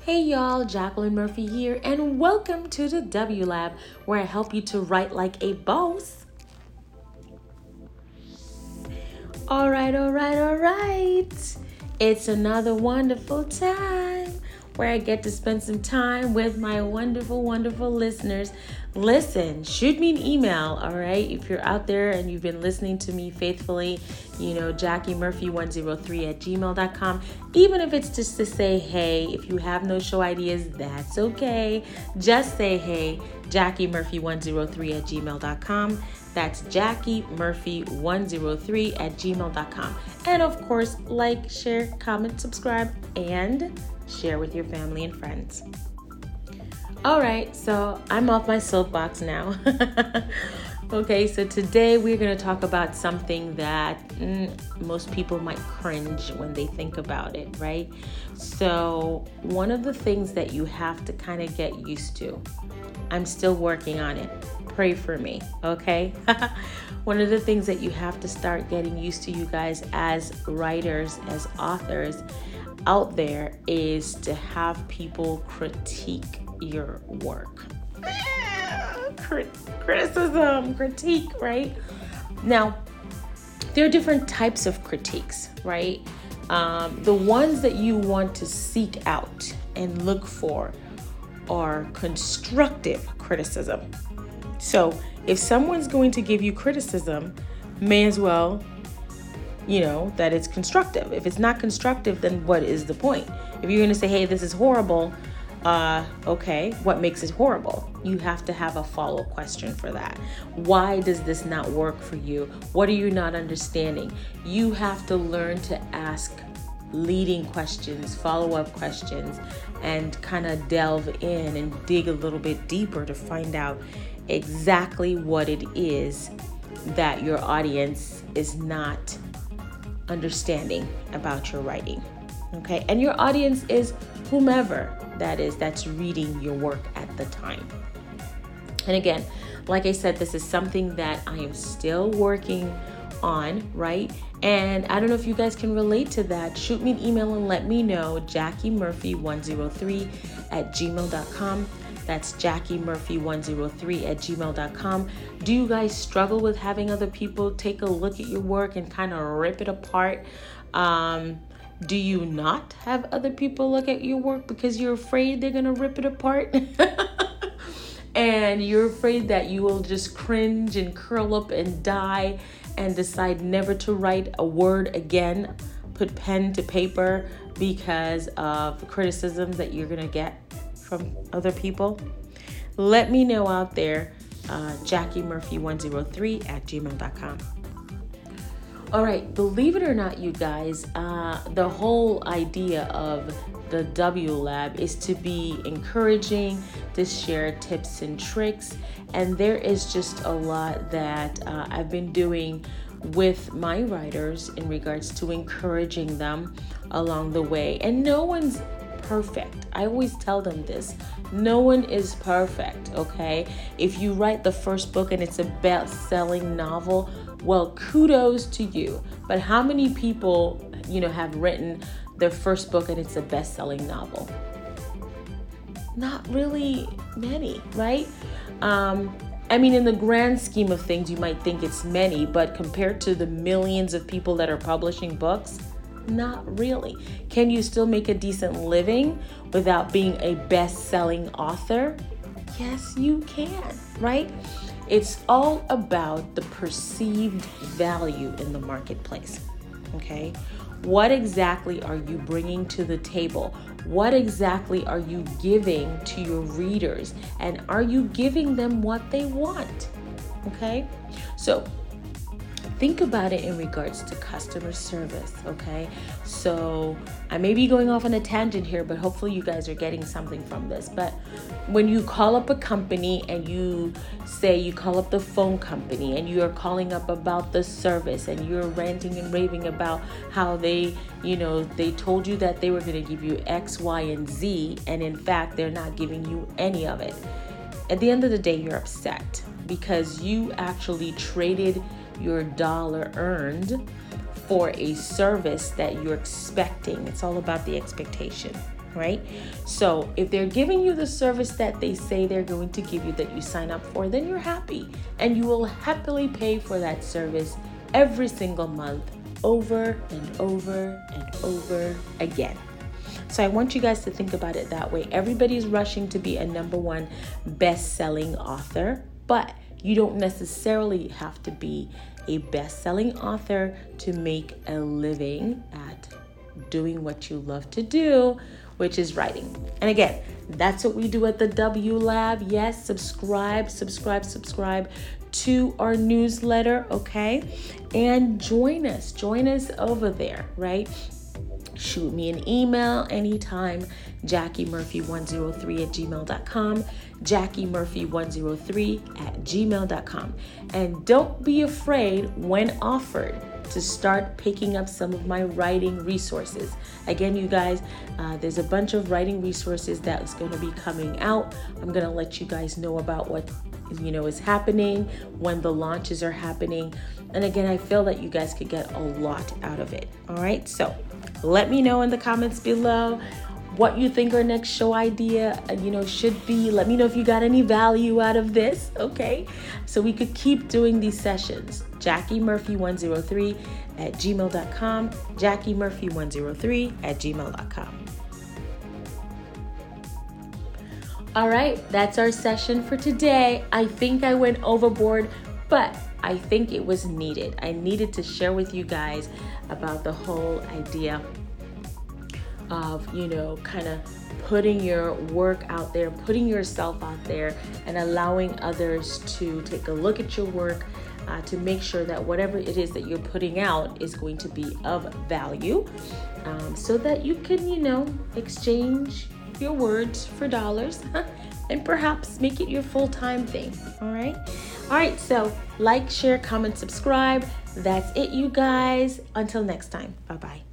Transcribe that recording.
Hey y'all, Jacqueline Murphy here, and welcome to the W Lab, where I help you to write like a boss. All right. It's another wonderful time where I get to spend some time with my wonderful listeners. Listen, shoot me an email, all right? If you're out there and you've been listening to me faithfully, JackieMurphy103@gmail.com. Even if it's just to say hey, if you have no show ideas, that's okay. Just say hey, JackieMurphy103@gmail.com. That's JackieMurphy103@gmail.com. And of course, like, share, comment, subscribe, and share with your family and friends. All right, so I'm off my soapbox now. Okay, so today we're going to talk about something that most people might cringe when they think about it, right? So one of the things that you have to kind of get used to, I'm still working on it. Pray for me, okay? One of the things that you have to start getting used to, you guys, as writers, as authors out there, is to have people critique your work. Criticism, critique, right? Now, there are different types of critiques, right? The ones that you want to seek out and look for are constructive criticism. So if someone's going to give you criticism, may as well, that it's constructive. If it's not constructive, then what is the point? If you're going to say, hey, this is horrible, okay, what makes it horrible? You have to have a follow question for that. Why does this not work for you? What are you not understanding? You have to learn to ask leading questions, follow-up questions, and kind of delve in and dig a little bit deeper to find out exactly what it is that your audience is not understanding about your writing. Okay, and your audience is whomever that is that's reading your work at the time. And again, like I said, this is something that I am still working on, right? And I don't know if you guys can relate to that. Shoot me an email and let me know. JackieMurphy103@gmail.com. That's JackieMurphy103@gmail.com. Do you guys struggle with having other people take a look at your work and kind of rip it apart? Do you not have other people look at your work because you're afraid they're going to rip it apart? And you're afraid that you will just cringe and curl up and die and decide never to write a word again, put pen to paper because of criticisms that you're going to get from other people? Let me know out there, JackieMurphy103@gmail.com. All right, believe it or not, you guys, the whole idea of the W Lab is to be encouraging, to share tips and tricks. And there is just a lot that I've been doing with my writers in regards to encouraging them along the way. And no one's perfect. I always tell them this. No one is perfect, okay? If you write the first book and it's a best-selling novel, well, kudos to you. But how many people, have written their first book and it's a best-selling novel? Not really many, right? In the grand scheme of things, you might think it's many, but compared to the millions of people that are publishing books, not really. Can you still make a decent living without being a best-selling author? Yes, you can, right? It's all about the perceived value in the marketplace, okay? What exactly are you bringing to the table? What exactly are you giving to your readers? And are you giving them what they want, okay? So think about it in regards to customer service, okay? So I may be going off on a tangent here, but hopefully you guys are getting something from this. But when you call up a company and you call up the phone company and you are calling up about the service and you're ranting and raving about how they told you that they were going to give you X, Y, and Z, and in fact, they're not giving you any of it. At the end of the day, you're upset because you actually traded your dollar earned for a service that you're expecting. It's all about the expectation, right? So if they're giving you the service that they say they're going to give you, that you sign up for, then you're happy, and you will happily pay for that service every single month, over and over and over again. So I want you guys to think about it that way. Everybody's rushing to be a #1 best-selling author, but you don't necessarily have to be a best-selling author to make a living at doing what you love to do, which is writing. And again, that's what we do at the W Lab. Yes, subscribe to our newsletter, okay? And join us over there, right? Shoot me an email anytime, JackieMurphy103@gmail.com, JackieMurphy103@gmail.com. And don't be afraid when offered to start picking up some of my writing resources. Again, you guys, there's a bunch of writing resources that's going to be coming out. I'm going to let you guys know about what is happening, when the launches are happening. And again, I feel that you guys could get a lot out of it. All right, so let me know in the comments below what you think our next show idea should be. Let me know if you got any value out of this, okay? So we could keep doing these sessions. JackieMurphy103@gmail.com, JackieMurphy103@gmail.com. All right, that's our session for today. I think I went overboard, but I think it was needed. I needed to share with you guys about the whole idea of, kind of putting your work out there, putting yourself out there, and allowing others to take a look at your work to make sure that whatever it is that you're putting out is going to be of value, so that you can, exchange your words for dollars and perhaps make it your full-time thing. All right, so like, share, comment, subscribe. That's it, you guys. Until next time, bye-bye.